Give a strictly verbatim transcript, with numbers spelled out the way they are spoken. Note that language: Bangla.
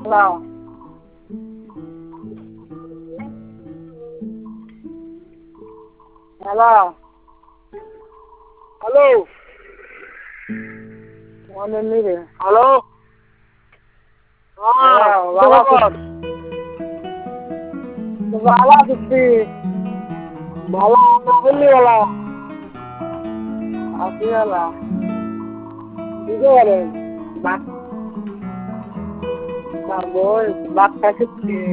হ্যালো হ্যালো হ্যালো মনে নেই রে হ্যালো হ্যাঁ বাবা ভালো আছি ভালো বললি ভালো আছি ভালো বুঝতে পারেন বাপ বই বাপ খাইছি